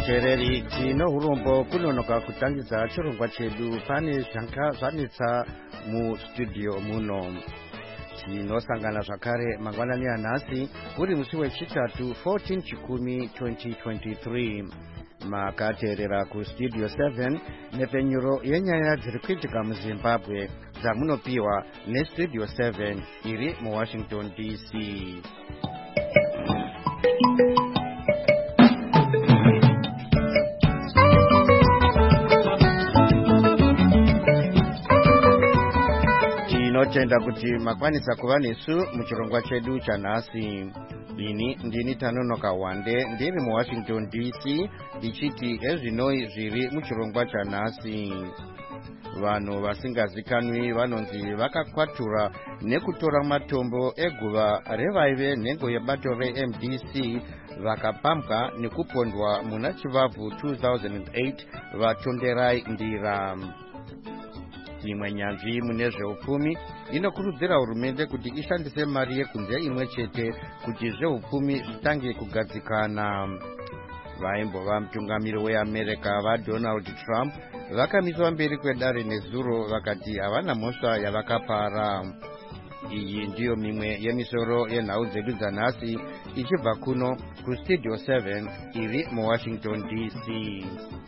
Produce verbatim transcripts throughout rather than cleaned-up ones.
vatereri tino hurombo kunonoka kutangidza chirongwa chedu pane zvanetsa mustudio muno. Tinosangana zvakare mangwanani anhasi uri musi wechitatu fourteen chikumi twenty twenty-three. Makateerera kustudio seven nepenyuro yenyaya dziri kuitika muZimbabwe dzamunopiwa nestudio seven iri muWashington D C. Tinotenda kuti makwanisa kuva nesu muchirongwa chedu chanhasi. Ini ndini Tanonoka Wande ndiri muWashington D C ndichiti ezvinoi zviri muchirongwa chanhasi. Vanhu vasingazikanwi vanonzi vakakwatura nekutora matombo eguva revaive nhengo yebato reM D C vakapambwa nekupondwa muna chivabvu two thousand eight vatonderai ndira. Imwe nyanzvi mune zveupfumi inokurudzira hurumende kuti ishandise mari yekunze imwe chete kuti zveupfumi zvitange kugadzikana. Vaimbova mutungamiri weAmerica vaDonald Trump vakamiswa mberi kwedare nezuro vakati havana mhosva yavakapara. Iyi ndiyo mimwe yemisoro yenhau dzedu dzanhasi ichibva kuno kustudio seven iri muWashington D C.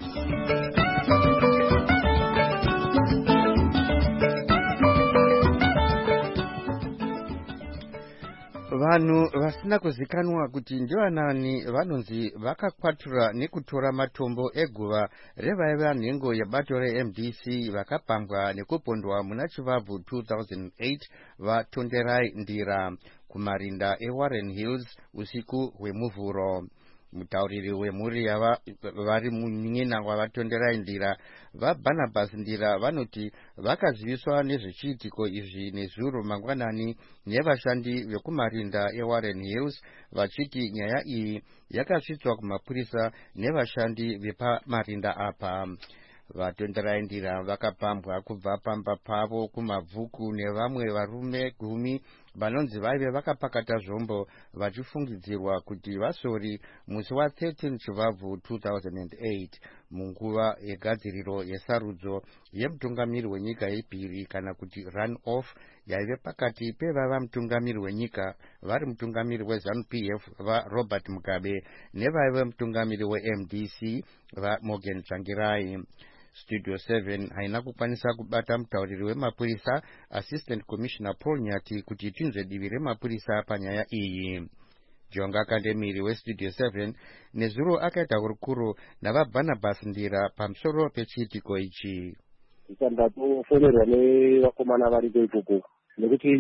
Vanhu vasina kuzikanwa kuti ndivanani vanonzi vakakwatura nekutora matombo eguva revaiva nhengo yebato reM D C vakapambwa nekupondwa muna chivabvu two thousand eight vatonderai ndira kumarinda eWarren Hills usiku hwemuvhuro. Mutauriri wemhuri yava vari munyina wavatonderai ndira vaBarnabas Ndira vanoti vakaziviswa nezvechiitiko izvi nezuro mangwanani nevashandi vekumarinda eWarren Hills vachiti nyaya iyi yakasvitswa kumapurisa nevashandi vepamarinda apa. Vatonderai ndira vakapambwa kubva pamba pavo kumabvuku nevamwe varume gumi vanonzi vaive vakapakata zvombo vachifungidzirwa kuti vasori musi wa13 chivabvu two thousand eight munguva yegadziriro yesarudzo yemutungamiri wenyika yepiri kana kuti run off yaive pakati pevava mutungamiri wenyika vari mutungamiri weZANU P F vaRobert Mugabe nevaive mutungamiri weM D C vaMorgan Tsvangirai. Studio seven haina kukwanisa kubata mutauriri wemapurisa Assistant Commissioner Paul Nyati kuti tinzwe divi remapurisa panyaya iyi. Jonga Kandemiri weStudio seven nezuro akaita hurukuro navaBarnabas Ndira pamusoro pechiitiko ichi. Ndatofonerwa nevakomana variko ikoko nekuti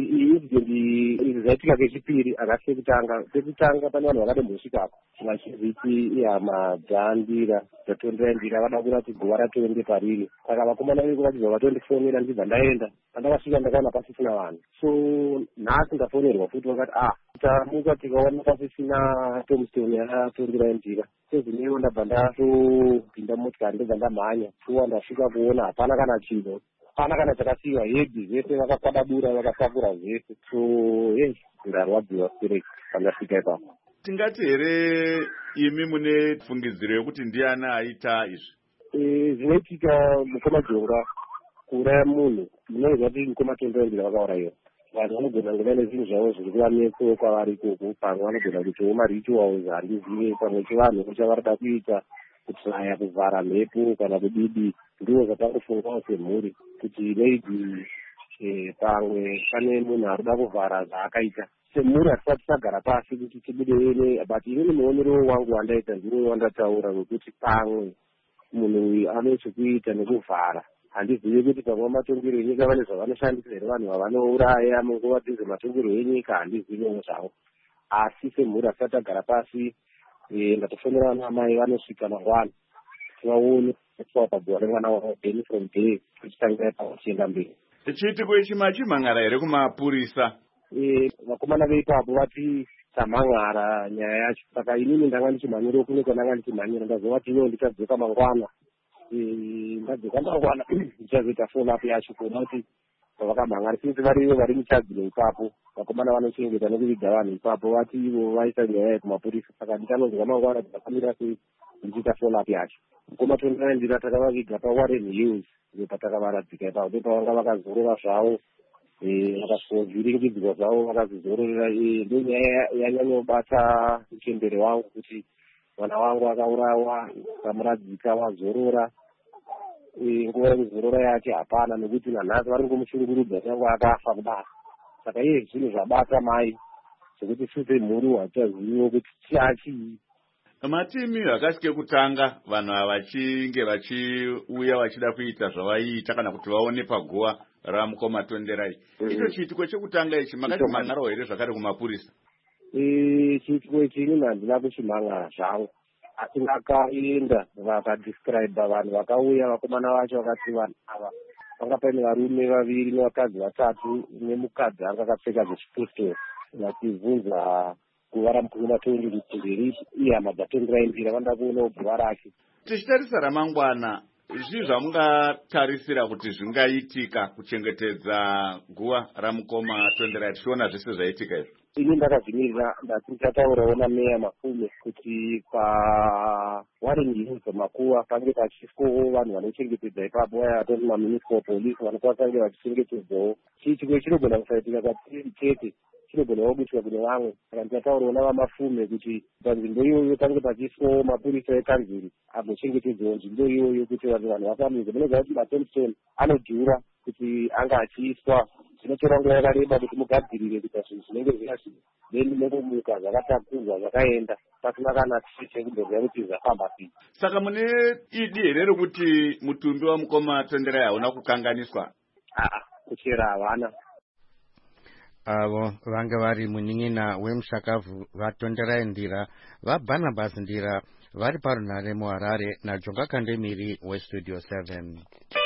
iyi zvaitika kechipiri akasi kutanga pekutanga pane vanhu vakadembosvikapo vachiziti yamadhandira tatonderai ndira vada kuona kuti guva ratoende pariri saka vakomana vedu vachibva vatondifonera ndibva ndaenda pandakasvika ndakaona pasisina vanhu so nhasi ndafonerwa futi vakati ah tamuka tikaona pasisina tombstone yatonderai ndira sezvineiwo ndabva ndatopinda motikari ndobva ndamhanya fuwa ndasvika kuona hapana kana chinhu hapana kana chakasiyiwa hedhi zvese vakakwadabura vakapakura zvese so hey ndarwadziwa spirit pandasvika ipapo. Tingati here imi mune fungidziro yekuti ndiani aita izvi? Zvinoitika mukoma jonga kuuraya munhu munoziva kuti mukoma tonderai vakaurayiwa vanhu vanogona kuva nezvinhu zvavo zviri kuvanetso kwavari ikoko pamwe vanogona kuitiwo marituals handizive pamwe chivanhu chavarida kuita kutsvaya kuvhara mhepo kana kudidi ndiwo zvatangofungawo semhuri kuti maybe pamwe pane munhu arikuda kuvhara zvaakaita semhuri hatisati tagara pasi kuti tibude but inini muonerero wangu wandaita ndiwo wandataura wekuti pamwe munhu uyu ane chekuita nekuvhara handizivi kuti pamwe matongero enyika vane zvavanoshandisa here vanhu vavanouraya munguva dzeze matongero enyika handizivewo zvavo asi semhuri hatisati tagara pasi ndatofonera vana vamai vanosvika mangwana tivaone pabhora remwana wavo day from day tichitangira pachienda mberi. Chiitiko ichi machimhangara here kumapurisa? Vakomana veipapo vati tamhangara nyaya yacho saka inini ndanga ndichimhanyira kune kwandanga ndichimhanyira ndazova tino ndichadzoka mangwana ndadzoka mangwana ndichazoita follow up yacho kuona kuti pavakamhangara sinzi varivo vari muchadziro ipapo vakomana vanochengeta nekuviga vanhu ipapo vati ivo vaisa nyaya yekumapurisa. Saka ndikanonzwa mangwana tikafanira sei ndichiita follow-up yacho. Mukoma twenty-nine ndira takavaviga paWarren Hills ndopatakavaradzika ipapo. Ndopavanga vakazorora zvavo vakazovhiringidzwa zvavo vakazozororera. Ndo nyaya yanyanyobata uchembere wangu kuti mwana wangu akaurawa kamuradzika wazorora. Nguva yekuzorora yake hapana, nekuti nanhasi vari ngomushungurudza changu akafa kudaro. Saka iye zvinhu zvabata mai zvekuti sute mhuri hatichaziviwo kuti chachii. Matimi vakasike kutanga vanhu ava vachinge vachiuya vachida kuita zvavaiita kana kuti vaone paguva ramukoma Tonderai. Icho chiitiko chekutanga ichi makati manharawo here zvakare kumapurisa? Chiitiko ichi inini handina kuchimhanga zvangu, asi ndakaenda vakadescribe vanhu vakauya, vakomana vacho vakati vanhu ava vanga paine varume vaviri nevakadzi vatatu nemukadzi anga akapfeka zvechiposteri vachibvunza guva ramukoma Tonderai kuti nderipi, iye hama dzaTonderai mbira vanda kuonawo guva rake. Tichitarisa ramangwana, zvii zvamungatarisira kuti zvingaitika kuchengetedza guva ramukoma Tonderai tichiona zvese zvaitika izvo? Ini ndakazvimirira ndati ndichataurawo nameya Mafume kuti paWarren Hills makuva pange pachiswawo vanhu vanochengetedza ipapo, vaya vatori mamunicipal police vanokuva vange vachichengetedzawo. Chiitiko chinogona kusaitika kwatiri chete, chinogonawo kuitika kune vamwe. Saka ndichataurawo navaMafume kuti panzvimbo iyoyo pange pachiswawo mapurisa ekanzuri agochengetedzawo nzvimbo iyoyo kuti vanhu vafambise. Munoziva kuti maTombstone anodhura kuti anga achiiswa, zvinotora nguva yakareba kuti mugadzirire kuita zvinhu zvinenge zvinazvi then nekomuka zvakatakurwa zvakaenda pasina kana chiche kundoziva kuti zvafamba sei. Saka mune idi here rekuti mutumbi wamukoma Tonderai hauna kukanganiswa? Aa, kuchera havana. Avo vanga vari munin'ina wemushakavhu vaTonderai Ndira vaBarnabas Ndira vari parunhare muHarare naJonga Kandemiri weStudio seven.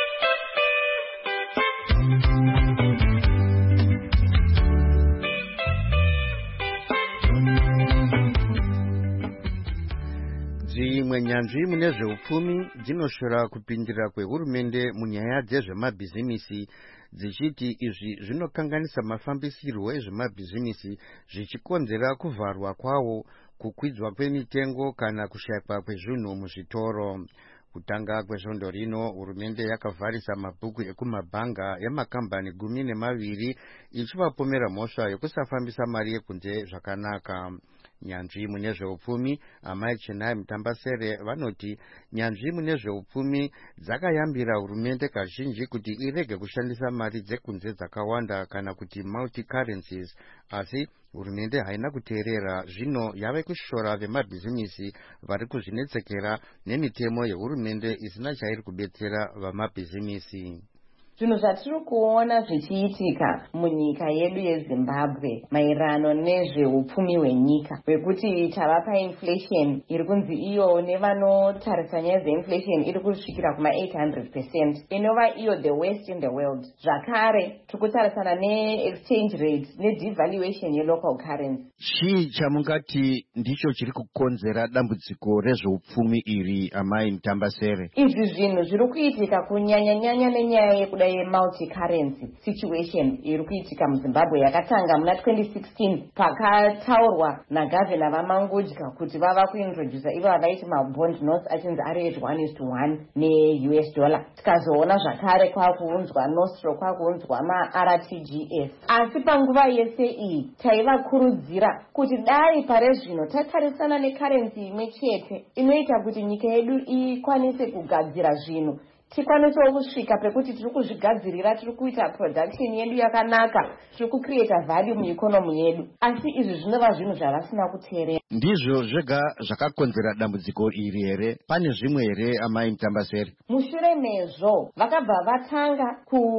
Dzimwe nyanzvi mune zveupfumi dzinoshora kupindira kwehurumende munyaya dzezvemabhizimisi, dzichiti izvi zvinokanganisa mafambisirwo ezvemabhizimisi zvichikonzera kuvharwa kwawo, kukwidzwa kwemitengo kana kushayikwa kwezvinhu muzvitoro. Kutanga kwezvondo rino hurumende yakavharisa mabhuku ekumabhanga emakambani gumi nemaviri ichivapomera mhosva yekusafambisa mari yekunze zvakanaka. Nyanzvi mune zveupfumi Amai Chenai Mutambasere vanoti nyanzvi mune zveupfumi dzakayambira hurumende kazhinji kuti irege kushandisa mari dzekunze dzakawanda kana kuti multi currencies, asi hurumende haina kuteerera. Zvino yave kushora vemabhizimisi vari kuzvinetsekera nemitemo yehurumende isina chairi kubetsera vamabhizimisi. Zvinhu zvatiri kuona zvichiitika munyika yedu yeZimbabwe maererano nezveupfumi hwenyika, wekuti tava painflation iri kunzi iyo nevanotarisa nyaya dzeinflation iri kusvikira kuma eight hundred percent, inova iyo the worst in the world. Zvakare tikutarisana neexchange rate nedevaluation yelocal currency. Chii chamungati ndicho chiri kukonzera dambudziko rezveupfumi iri, Amai Mutambasere? Izvi zvinhu zviri kuitika kunyanya-nyanya nenyaya yekuda multi currency situation iri kuitika muZimbabwe yakatanga muna twenty sixteen pakataurwa nagavhena vaMangodya kuti vava kuintroduce ivo vavaiti mabond notes achinzi ari at one is to one ne-U S dollar. Tikazoona zvakare kwakuunzwa nostro, kwakuunzwa ma-R T G S. Asi panguva yese iyi taivakurudzira kuti dai pare zvino tatarisana necurrency imwe chete inoita kuti nyika yedu ikwanise kugadzira zvinhu, tikwanisewo kusvika pekuti tiri kuzvigadzirira, tiri kuita production yedu yakanaka, tiri kucreata value mueconomy yedu. Asi izvi zvinova zvinhu zvavasina kuteerera. Ndizvo zvega zvakakonzera dambudziko iri here? Pane zvimwe here, Amai Mutambasere? Mushure mezvo vakabva vatanga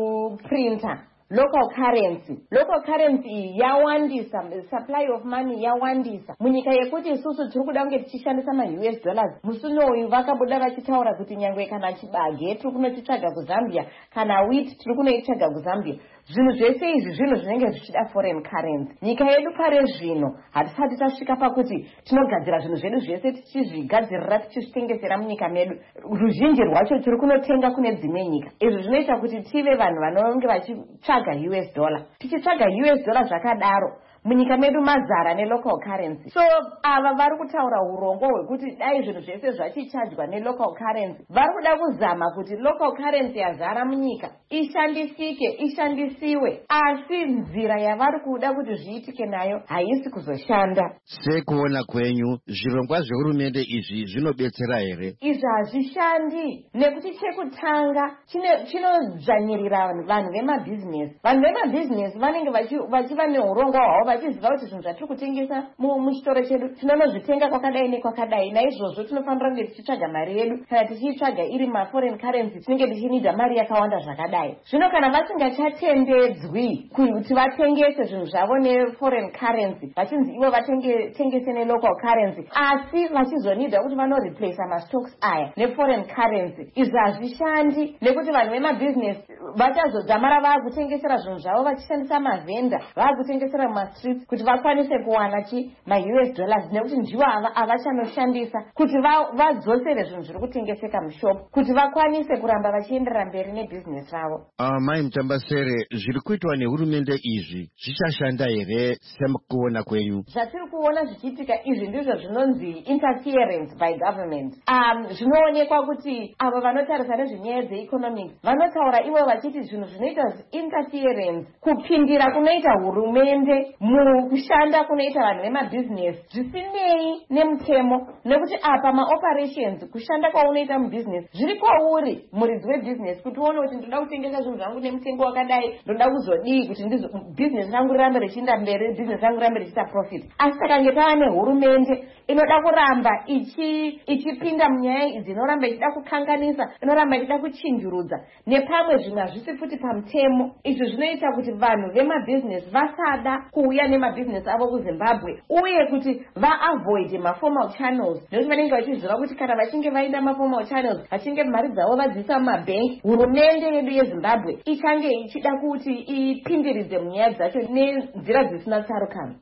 kuprinta local currency. Local currency yawandisa, supply of money yawandisa munyika yekuti isusu tiri kuda kunge tichishandisa ma-U S dollars. Musunoyu vakabuda vachitaura kuti nyangwe kana chibage tiri kunotitsvaga kuZambia, kana wheat tiri kunoitsvaga kuZambia. Zvinhu zvese izvi zvinhu zvinenge zvichida foreign currency. Nyika yedu pare zvino hatisati tasvika pakuti tinogadzira zvinhu zvedu zvese tichizvigadzirira tichizvitengesera munyika medu. Ruzhinji rwacho tiri kunotenga kune dzimwe nyika. Izvi zvinoita kuti tive vanhu vanonge vachitsvaga tichitsvaga U S dollar tichitsvaga U S dollar zvakadaro munyika medu mazara nelocal currency. So ava vari kutaura urongo hwekuti dai zvinhu zvese zvachichajwa nelocal currency vari kuda kuzama kuti local currency yazara munyika ishandisike ishandisiwe, asi nzira yavari kuda kuti zviitike nayo haisi kuzoshanda. Sekuona kwenyu zvirongwa zvehurumende izvi zvinobetsera here? Izvi hazvishandi nekuti chekutanga chinodzvanyirira vanhu vemabhizinesi. Vanhu vemabhizinesi vanenge vachiva neurongwa hwavo vachiziva kuti zvinhu zvatiri kutengesa muchitoro chedu tinonozvitenga kwakadai nekwakadai, naizvozvo tinofanira kunge tichitsvaga mari yedu. Kana tichiitsvaga iri maforeign currency tinenge tichinida mari yakawanda zvakadai. Zvino kana vasingachatendedzwi kuti vatengese zvinhu zvavo neforeign currency vachinzi ivo vatengese nelocal currency, asi vachizonida kuti vanoreplace mastocks aya neforeign currency, izvi hazvishandi nekuti vanhu vemabhizinesi vachazodzamara vaakutengesera zvinhu zvavo vachishandisa mavhenda, vaakutengesera mumastreets kuti vakwanise kuwana chi ma-U S dollars, nekuti ndivo avachanoshandisa kuti vadzosere zvinhu zviri kutengeseka mushopu kuti vakwanise kuramba vachienderera mberi nebhizinesi ravo. Uh, mai Mutambasere, zviri kuitwa nehurumende izvi zvichashanda here sekuona kwenyu? Zvatiri kuona zvichiitika izvi ndizvo zvinonzi interference by government. Um, zvinoonekwa kuti avo vanotarisa nezvenyaya dzeeconomics vanotaura ivo vachiti zvinhu zvinoita interference, kupindira kunoita hurumende mukushanda kunoita vanhu vemabhizinesi zvisinei nemutemo, nekuti apa maoperations kushanda kwaunoita mubhizinesi zviri kwauri muridzi webhizinesi kuti uone kuti ndoda kutengesa zvinhu zvangu nemutengo wakadai, ndoda kuzodii kuti ndizo bhizinesi rangu rirambe richienda mberi, bhizinesi rangu rirambe richiita profit. Asi takange tava nehurumende inoda kuramba ichipinda munyaya idzi, inoramba ichida kukanganisa, inoramba ichida kuchinjurudza nepamwe zvimwe hazvisi futi pamutemo, izvi zvinoita kuti vanhu vemabhizinesi vasada kuuya nemabhizinesi avo kuZimbabwe uye kuti vaavoide maformal channels, nekuti vanenge vachiziva kuti kana vachinge vaenda maformal channels vachinge mari dzavo vadziisa mumabhengi, hurumende yedu yeZimbabwe ichange ichida kuti ipindiridze munyaya dzacho nenzira dzisina tsarukano.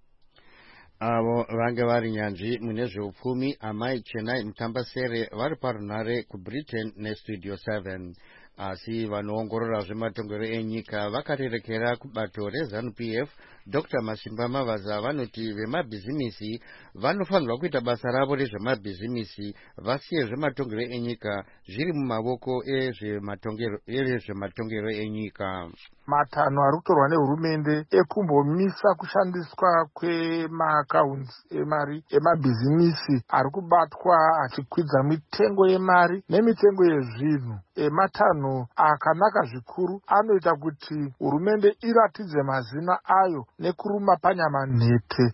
Avo vange vari nyanzvi mune zveupfumi amai Chenai Mutambasere vari parunhare kuBritain nestudio seven. Asi vanoongorora zvematongero enyika vakarerekera kubato reZANU P F Doctor Masimba Mavaza vanoti vemabhizimisi vanofanirwa kuita basa ravo rezvemabhizimisi vasiye zvematongero enyika zviri mumavoko ezvematongero enyika. Matanho ari kutorwa nehurumende ekumbomisa kushandiswa kwemaakaunts emari emabhizimisi ari kubatwa achikwidza mitengo yemari nemitengo yezvinhu, ematanho akanaka zvikuru anoita kuti hurumende iratidze mazina ayo nekuruma panyama nhete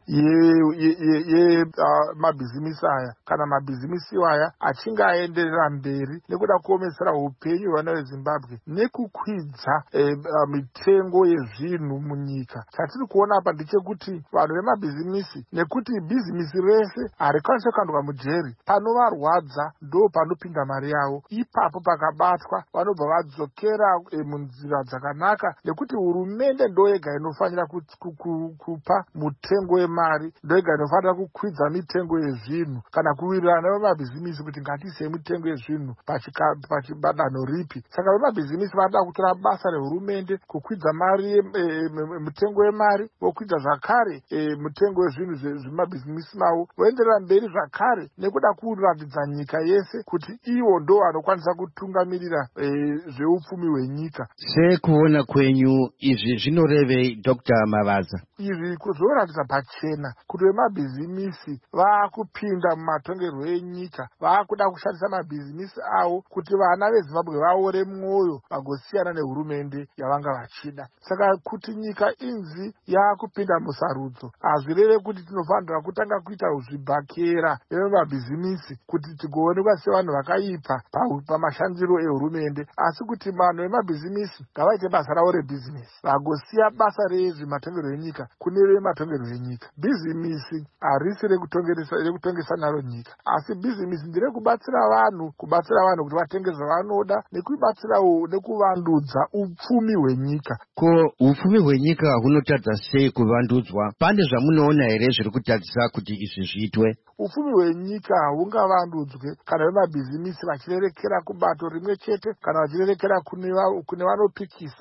yemabhizimisi aya kana mabhizimisi aya achinge aenderera mberi nekuda kuomesera upenyu hwevana veZimbabwe nekukwidza e, mitengo yezvinhu munyika. Chatiri kuona apa ndechekuti vanhu vemabhizimisi, nekuti bhizimisi rese harikwanise kukandirwa mujeri, panovarwadza ndo panopinda mari yavo, ipapo pakabatwa vanobva vadzokera e, munzira dzakanaka, nekuti hurumende ndo yega inofanira kupa mutengo wemari, ndo yega inofanira kukwidza mitengo yezvinhu kana kuwirirana nevemabhizimisi kuti ngatiise mitengo yezvinhu pachibadanho ripi. Saka vemabhizimisi vanoda kutora basa rehurumende kukwidza mari e, mutengo wemari, vokwidza zvakare e, mutengo wezvinhu zvemabhizimisi mavo, voenderera mberi zvakare nekuda kuratidza nyika yese kuti ivo ndo vanokwanisa kutungamirira e, zveupfumi hwenyika. Sekuona kwenyu izvi zvinorevei Doctor Mavaza? Izvi zvoratidza pachena kuti vemabhizimisi vaakupinda mumatongerwo enyika, vaakuda kushandisa mabhizimisi avo kuti vana veZimbabwe vaore mwoyo vagosiyana nehurumende yavanga vachida. Saka kuti nyika inzi yaakupinda musarudzo hazvireve kuti tinofanira kutanga kuita zvibhakera vemabhizimisi kuti tigoonekwa sevanhu vakaipa pamashandiro ehurumende, asi kuti vanhu vemabhizimisi ngavaite basa ravo rebhizinesi vagosiya basa rezvematongero enyika kune vematongero enyika. Bhizimisi harisi rekutongesa naro nyika, asi bhizimisi nderekubatsira vanhu, kubatsira vanhu kuti vatenge zvavanoda nekubatsirawo nekuvandudza upfumi hwenyika. Ko upfumi hwenyika hunotadza sei kuvandudzwa? Pane zvamunoona here zviri kutadzisa kuti izvi zviitwe? Upfumi hwenyika hungavandudzwe kana vemabhizimisi vachirerekera kubato rimwe chete, kana vachirerekera kune vanopikisa,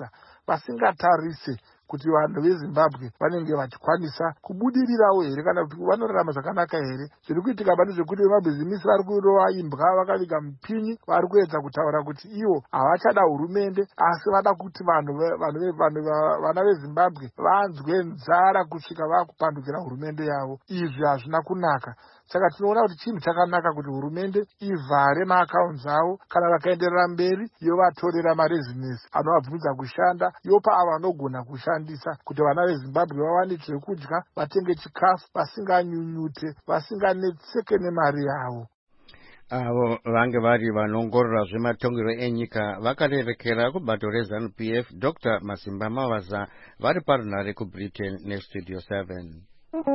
vasingatarise kuti vanhu vezimbabwe vanenge vachikwanisa kubudirirawo here kana kuti vanorarama zvakanaka here. Zviri kuitika pane zvekuti vemabhizimisi vari kurova imbwa vakaviga mupinyi, vari kuedza kutaura kuti ivo havachada hurumende asi vada kuti vanhu vana vezimbabwe vanzwe nzara kusvika vakupandukira hurumende yavo. Izvi hazvina kunaka. Saka tinoona kuti chinhu chakanaka kuti hurumende ivhare maakaunti avo, kana vakaenderera mberi yovatorera marezinesi anovabvumidza kushanda, yopa ava vanogona kushandisa kuti vana vezimbabwe vawane zvekudya, vatenge chikafu, vasinganyunyute, vasinganetseke nemari yavo. Avo vange vari vanongorora zvematongero enyika vakarerekera kubato reZANU P F Doctor Masimba Mavaza vari parunare kuBritain neStudio seven.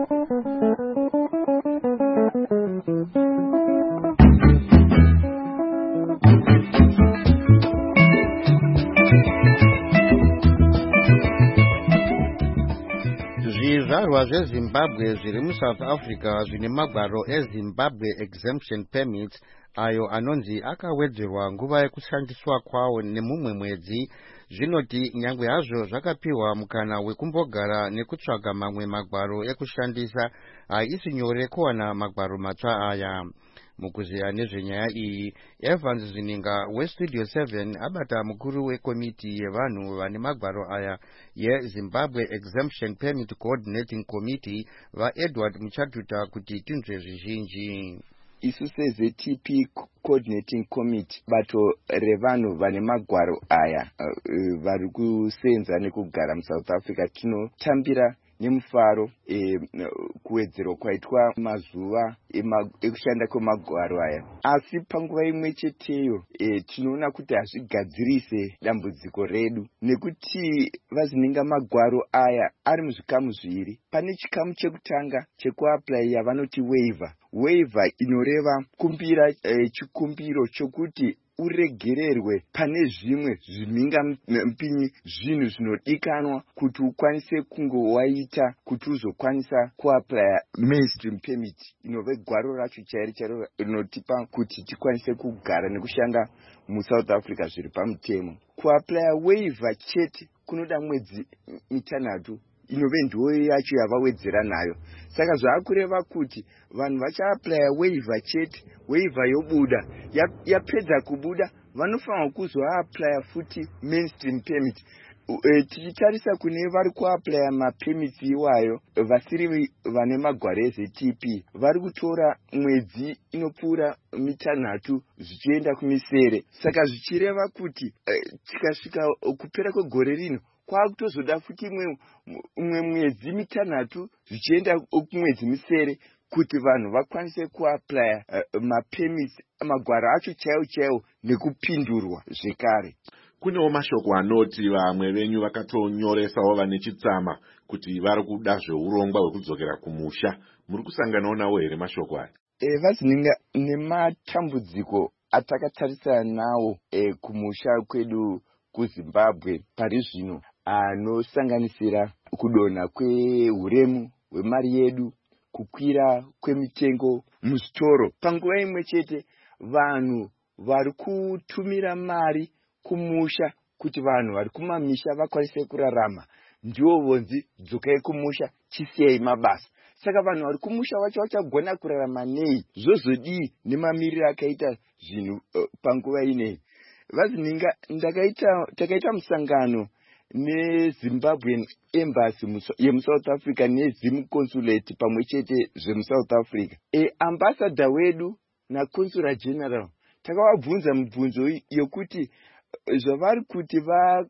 Zvizvarwa zveZimbabwe zviri muSouth Africa zvine magwaro eZimbabwe Exemption Permits ayo anonzi akawedzerwa nguva yekushandiswa kwawo nemumwe mwedzi, zvinoti nyangwe hazvo zvakapiwa mukana wekumbogara nekutsvaga mamwe magwaro ekushandisa, haisi nyore kuwana magwaro matsva aya. Mukuziya nezvenyaya iyi, Evans Zininga weStudio seven abata mukuru wekomiti yevanhu vane magwaro aya yeZimbabwe Exemption Permit Coordinating Committee vaEdward Muchatuta kuti tinzwe zvizhinji. Isu seZ T P Coordinating Committee bato revanhu vane magwaro aya uh, vari kusenza nekugara muSouth Africa tinotambira nemufaro e, kuwedzero kwaitwa mazuva ekushanda kwemagwaro aya, asi panguva imwe cheteyo e, tinoona kuti hazvigadzirise dambudziko redu, nekuti vazininga magwaro aya ari muzvikamu zviviri. Pane chikamu chekutanga chekuapply yavanoti waiver. Waiver inoreva kumbira e, chikumbiro chokuti uregererwe pane zvimwe zvimhinga mpinyi zvinhu zvinodikanwa kuti ukwanise kunge waita kuti uzokwanisa kuapply mainstream permit inove gwaro racho chairi chairo rinotipa kuti tikwanise kugara nekushanda muSouth Africa zviri pamutemo. Kuapply waiver chete kunoda mwedzi mitanhatu inove ndiyo yacho yavawedzera nayo. Saka zvaakureva kuti vanhu vachaaplya waiver chete, waiver yobuda, yapedza kubuda vanofanira kuzoaaplya futi mainstream permit. E, tichitarisa kune vari kuaplya mapermits iwayo vasiri vane magwaro eZ T P vari kutora mwedzi inopfuura mitanhatu zvichienda kumisere. Saka zvichireva kuti e, tikasvika kupera kwegore rino kwakutozoda futi umwe mwedzi mitanhatu zvichienda kumwedzi misere kuti vanhu vakwanise kuaplya uh, mapermits magwaro acho chaiwo chaiwo nekupindurwa zvekare. Kunewo mashoko anoti vamwe venyu vakatonyoresawo vane chitsama kuti vari kuda zveurongwa hwekudzokera kumusha. Muri kusanganawo nawo here mashoko aya? E, vazininga nematambudziko atakatarisana nawo e, kumusha kwedu kuZimbabwe pari zvino anosanganisira kudonha kwehuremu hwemari yedu, kukwira kwemitengo muzvitoro. Panguva imwe chete vanhu vari kutumira mari kumusha kuti vanhu vari kumamisha vakwanise kurarama, ndiwo vonzi dzokai kumusha chisiyai mabasa. Saka vanhu vari kumusha vacho vachagona kurarama nei? Zvozodii nemamiriro akaita zvinhu uh, panguva inei? Vazininga ndakaita takaita musangano neZimbabwean Embassy yemuSouth Africa neZim Consulate pamwe chete zvemuSouth Africa. E, ambassador wedu na consular general takavabvunza mibvunzo yokuti zvavari kuti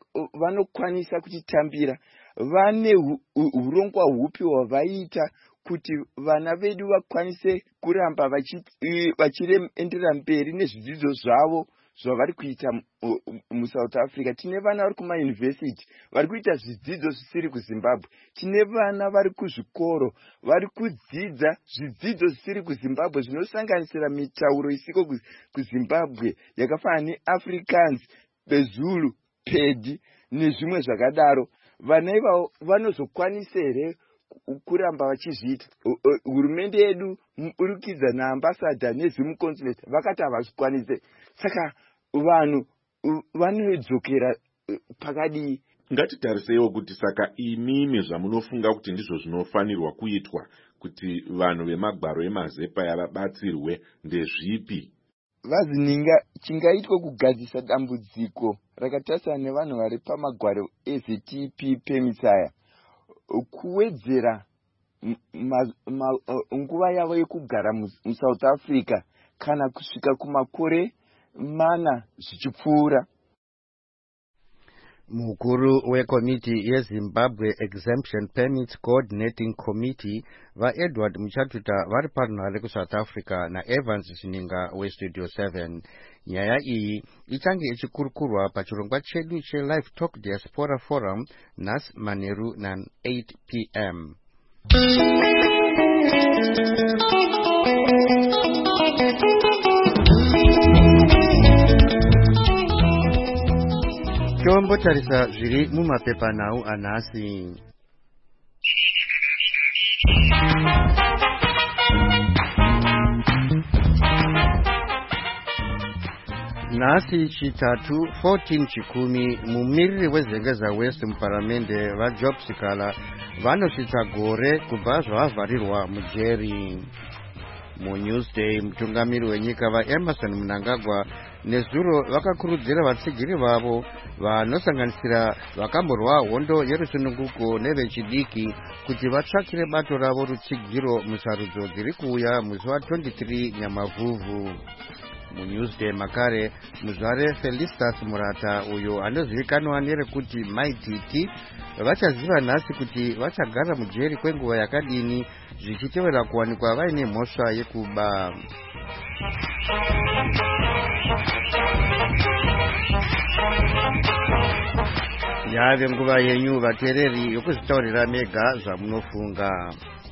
vanokwanisa kutitambira, vane urongwa hupi hwavaita kuti vana vedu vakwanise kuramba vachienderera mberi nezvidzidzo zvavo zvavari kuita muSouth Africa. Tine vana vari kumayunivhesiti vari kuita zvidzidzo zvisiri kuZimbabwe. Tine vana vari kuzvikoro vari kudzidza zvidzidzo zvisiri kuZimbabwe zvinosanganisira mitauro isiko kuZimbabwe yakafanana neAfrikaans, Bezulu, Pedi nezvimwe zvakadaro. Vana ivavo vanozokwanisa here kuramba vachizviita? Hurumende yedu murikidza naambassador neZim Consulate vakati havazvikwanise. Saka vanhu vanodzokera pakadii? ngatitarisewo kuti saka imimi zvamunofunga kuti ndizvo zvinofanirwa kuitwa kuti vanhu vemagwaro emazepa vabatsirwe ndezvipi? Vazininga chingaitwa kugadzisa dambudziko rakatasana nevanhu vari pamagwaro ezV T P permits aya, kuwedzera nguva yavo yekugara muSouth Africa kana kusvika kumakore mana zvichipfuura. Mukuru wekomiti yeZimbabwe Exemption Permits Coordinating Committee vaEdward Muchatuta vari parunhare kuSouth Africa naEvans Zininga weStudio seven. Nyaya iyi ichange ichikurukurwa pachirongwa chedu cheLive Talk Diaspora Forum nhasi manheru na eight p m tombotarisa zviri mumapepanhau anhasi. Nhasi chitatu fourteen chikumi mumiriri wezengeza West muparamende vaJob Sikala vanosvitsa gore kubva zvavharirwa mujeri. MuNewsday mutungamiri wenyika vaEmerson Mnangagwa nezuro vakakurudzira vatsigiri vavo vanosanganisira vakamborwa hondo yerusununguko nevechidiki kuti vatsvakire bato ravo rutsigiro musarudzo dziri kuuya musi wa-twenty-three Nyamavhuvhu. MuNewsday makare muzvare Felistas Murata uyo anozivikanwa nerekuti Maititi vachaziva nhasi kuti vachagara mujeri kwenguva yakadini zvichitevera kuwanikwa vaine mhosva yekuba. Yave nguva yenyu vateereri yokuzvitaurira mega zvamunofunga.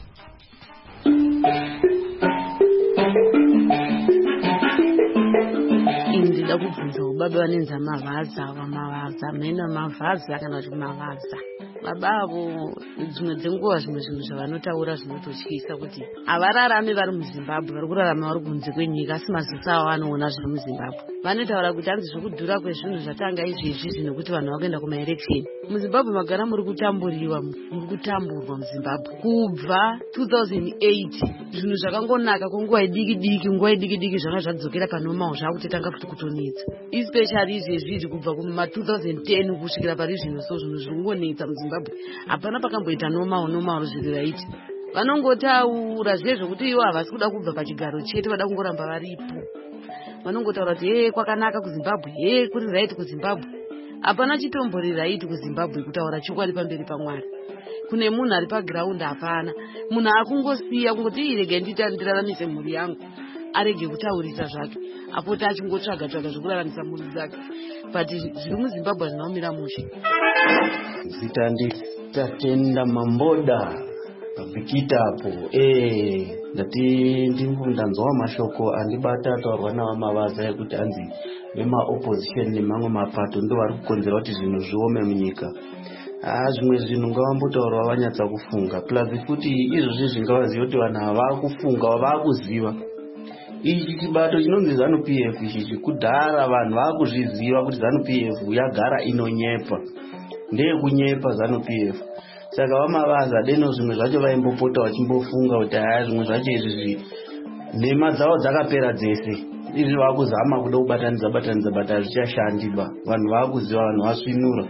Ndida kubvunza ubaba vanenza mavhaza vamavhaza mhena mavhaza kana kuti mavhaza baba avo dzimwe dzenguva zvimwe zvinhu zvavanotaura zvinototyisa kuti havararame vari muZimbabwe, vari kurarama vari kunze kwenyika asi maziso avo anoona zviri muZimbabwe. Vanotaura kuti hanzi zvokudhura kwezvinhu zvatanga izvezvi zvinokuti vanhu vakuenda kumaereksheni. MuZimbabwe magara muri kutamburiwa, muri kutamburwa muZimbabwe kubva two thousand eight. Zvinhu zvakangonaka kwenguva idiki diki, nguva idiki diki zvanga zvadzokera panormal zvakutotanga futi kutonetsa, especially izvezvi kubva kuma two thousand ten kusvikira pari zvino. So zvinhu zviri kungonetsa muZimbabwe, hapana pakamboita normal normal zviri right. Vanongotaura zvezvokuti ivo havasi kuda kubva pachigaro chete, vada kungoramba varipo. Vanongotaura kuti he kwakanaka kuZimbabwe, he kuri right kuZimbabwe. Hapana chitombori right kuZimbabwe kutaura chokwadi pamberi paMwari. Kune munhu ari paground hapana. Munhu akungosiya kungoti irege nditandiraramisa mhuri yangu, arege kutaurisa zvake, apota achingotsvaga tsvaga zvokuraramisa mhuri dzake. But zviri muZimbabwe zvinaumira mushe. Zita nditatenda mamboda vikitapo eh ndati ndindanzwa mashoko andibata taurwa navamavaza ekuti hanzi vema opposition nemamwe mapato ndo vari kukonzera kuti zvinhu zviome munyika. Ah, zvimwe zvinhu ngavambotaura vanyatsa kufunga, plus kuti izvozvi zvingavaziva kuti vanhu hava kufunga, vava kuziva. Ichi chibato chinonzi ZANU P F ichi kudhara vanhu vakuzviziva kuti ZANU P F yagara inonyepa, ndeyekunyepa ZANU P F. Saka vamavaza deno zvimwe zvacho vaimbopota vachimbofunga kuti haya zvimwe zvacho izvi nhema dzavo dzakapera dzese, izvi vakuzama kuda kubatanidza batanidza bata hazvichashandi ba, vanhu vakuziva, vanhu vasvinura.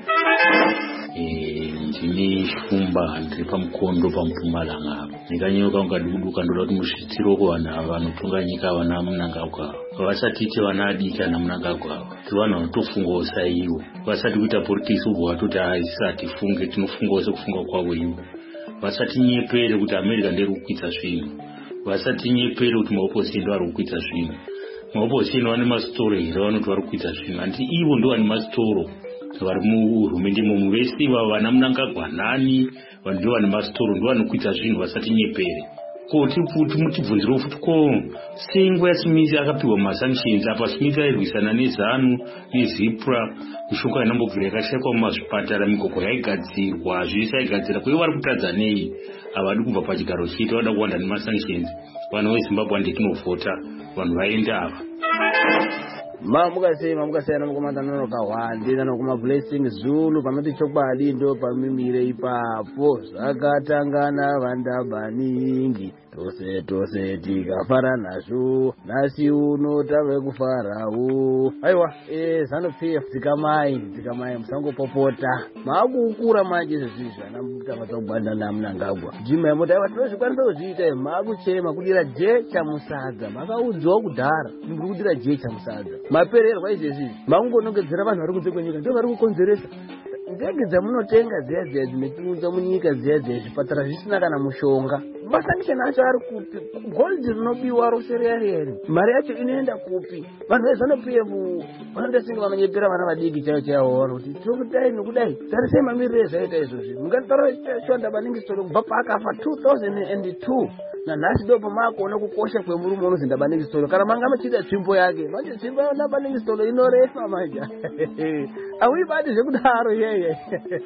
Ndine Shumba ndiri pamukondo paMpumalanga. Ndikanyeuka ungaduduka ndoda kuti musvitsiro kuvanhu ava vanotonga nyika vana Mnangagwa. Vasati iti vana adiki ana Mnangagwa, kuti vanhu vanotofungawo saiwo. Vasati kuita politics ubwo vatoti haisati funge tinofungawo sekufunga kwavo ivo. Vasati nyepere kuti America ndiri kukwidza zvinhu. Vasati nyepere kuti maopposition ndo ari kukwidza zvinhu. Maopposition vane masitoro here vanoti vari kukwidza zvinhu, handiti ivo ndo vane masitoro vari muhurumende imomo. Vese ivavo vana Mnangagwa nani vanhu ndo vane masitoro, ndo vanokwidza zvinhu vasati nyepere. Ko timutibvunzirewo futi ko senguva yaSmith akapiwa masanctions apa Smith airwisana neZANU neZIPRA, mishonga inambobvira yakashayikwa mumazvipatara, migogoro yaigadzirwa, zvese aigadzira. Kwevo vari kutadza nei? Havadi kubva pachigaro chete, vada kuwanda nemasanctions. Vanhu veZimbabwe ndetinovhota, vanhu vaenda ava. mamukasema mukasiyana mukumatanono kawandi nanokuma blessing zulu pamati chokwadi ndo pamimire ipapo zvakatangana vandabaningi tose tose tikafara nazvo nasi uno tave kufarawo aiwa e zano pf dzikamai dzikamai musangopopota maakukura manje zvezvizvi ana mutanga dzakubanda namunangagwa jima yemoti aiwa tinozvikwanisa kuzviita maakuchema kudira je chamusadza makaudzwa kudhara muri kudira je chamusadza mapererwa izvezvizvi makungonongedzera vanhu vari kunze kwenyika ndo vari kukonzeresa ndege dzamunotenga dziya dziya dzinetiudza munyika dziya dziya zvipatara zvisina kana mushonga masangisheni acho ari kupi goldi rinobiwa rose riari here mari yacho inoenda kupi vanhu vezanopevu vanondasinga vanonyepera vana vadiki chaivo chaivo kuti tiri kudai nekudai tarisei mamiriro ezaita izvozvi mungatara shonda baningisitoro kubva paakafa two thousand two nanhasi ndo pamakuona kukosha kwemurume unozi ndabaningisitoro kana manga machida tsvimbo yake manje tsvimbo nabaningisitoro inorefa manje auibati zvekudaro yeye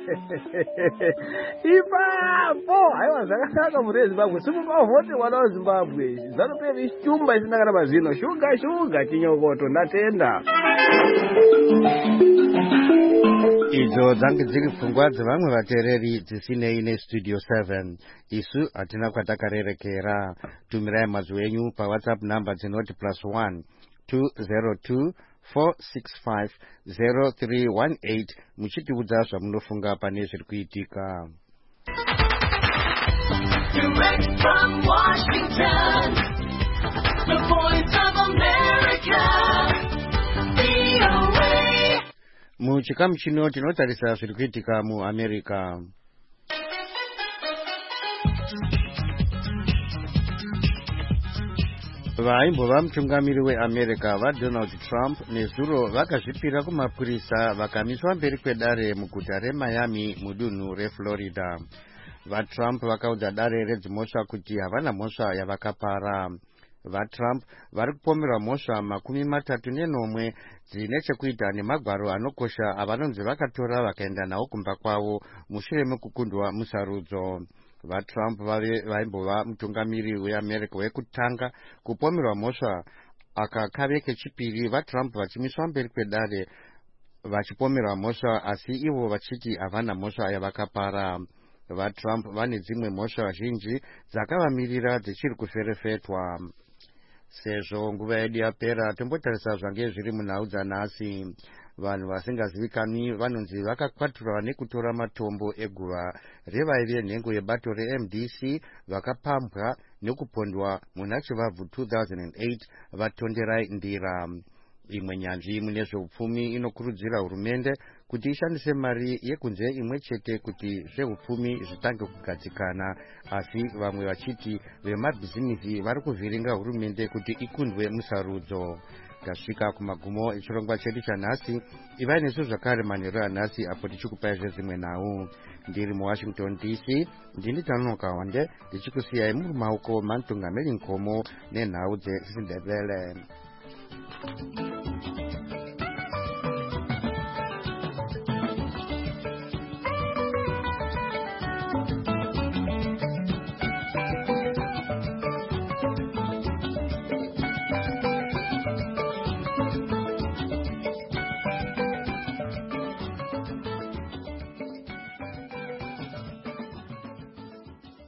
ipapo haiwa zvakanaka muri wezimbabwe simukavhote mwana wezimbabwe zanopevi ishtumba isina kana mazvino shuga shuga chinyokoto ndatenda idzo dzange dziri pfungwa dzevamwe vateereri dzisinei nestudio seven isu hatina kwatakarerekera. Tumirai mazwi enyu pawhatsapp number dzinoti plus one two zero two four six five zero three one eight muchitiudza zvamunofunga pane zviri kuitika. Direct from Washington, the voice of America, V O A. Muchikamu chino tinotarisa zviri kuitika muAmerica. Vaimbova mutungamiri weAmerica vaDonald Trump nezuro vakazvipira kumapurisa vakamiswa mberi kwedare muguta reMiami mudunhu reFlorida. VaTrump vakaudza dare redzimhosva kuti havana mhosva yavakapara. VaTrump vari kupomerwa mhosva makumi matatu nenomwe dzine chekuita nemagwaro anokosha avanonzi vakatora vakaenda nawo kumba kwavo mushure mekukundwa musarudzo. VaTrump vaimbova mutungamiri weAmerica wekutanga kupomerwa mhosva aka kave kechipiri vaTrump vachimiswa mberi kwedare vachipomerwa mhosva asi ivo vachiti havana mhosva yavakapara. VaTrump vane dzimwe mhosva zhinji dzakavamirira dzichiri kuferefetwa. Sezvo nguva yedu yapera tombotarisa zvange zviri munhau dzanhasi. Vanhu vasingazivikanwi vanonzi vakakwaturwa nekutora matombo eguva revaive nhengo yebato reM D C vakapambwa nekupondwa muna Chivabvu two thousand eight vatonderai ndira. Imwe nyanzvi mune zveupfumi inokurudzira hurumende kuti ishandise mari yekunze imwe chete kuti zveupfumi zvitange kugadzikana, asi vamwe vachiti vemabhizinisi vari kuvhiringa hurumende kuti ikundwe musarudzo. Tasvika kumagumo echirongwa chedu chanhasi. Ivai nesu zvakare manheru anhasi apo tichikupai zvezimwe nhau. Ndiri muWashington D C ndini Tanonoka Wande ndichikusiyai muri maoko mamutungamiri Nkomo nenhau dzeChiNdebele.